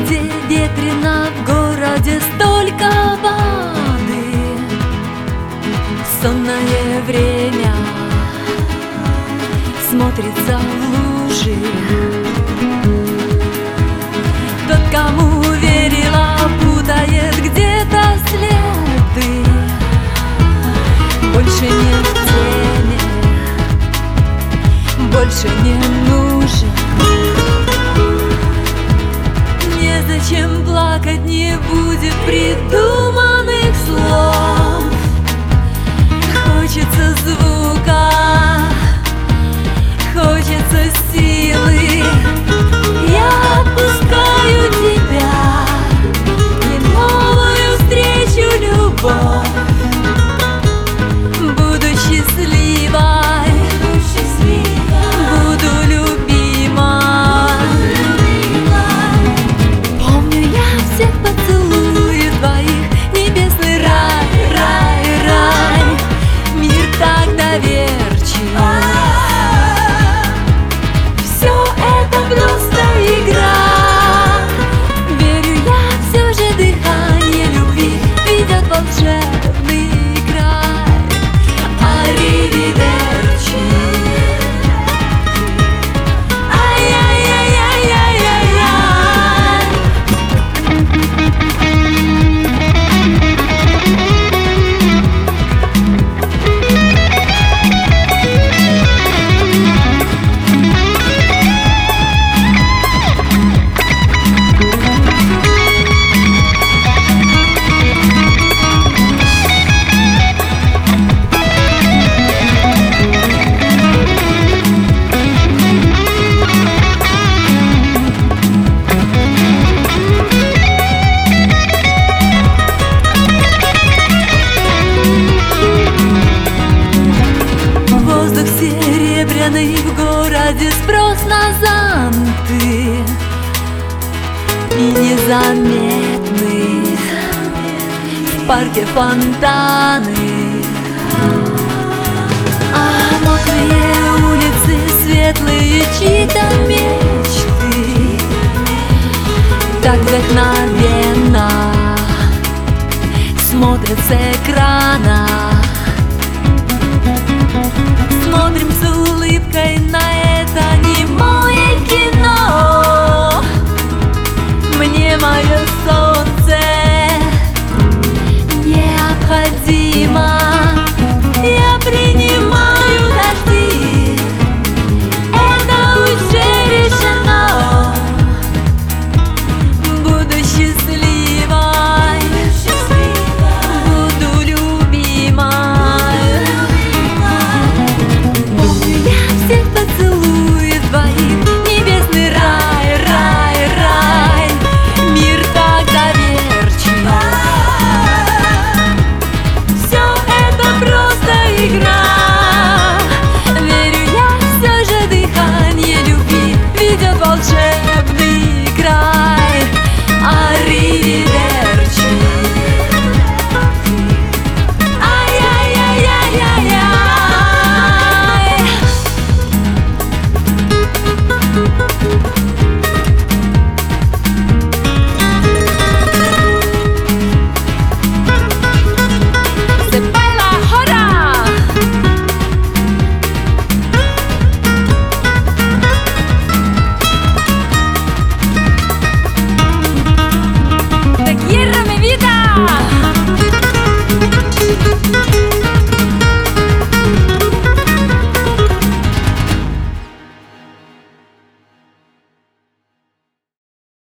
где ветрено, в городе столько воды. Сонное время смотрится в лужи. Тот, кому верила, путает где-то следы. Больше не в теме, больше не нужен. Незачем плакать, не будет придуманных слов. Хочется звука, хочется силы. Я отпускаю тебя и новую встречу, любовь. Буду счастливой, буду любима. Помню я всех поцелуев твоих, небесный рай, рай, рай. Мир так доверчив. Все это просто игра. Верю я, все же дыхание любви ведет волшебный край. Аривидерчи. Серебряный, в городе спрос на зонты, и незаметный в парке фонтаны. А мокрые улицы, светлые чьи-то мечты, так вдохновенно смотрят с экрана. Смотрим с улыбкой на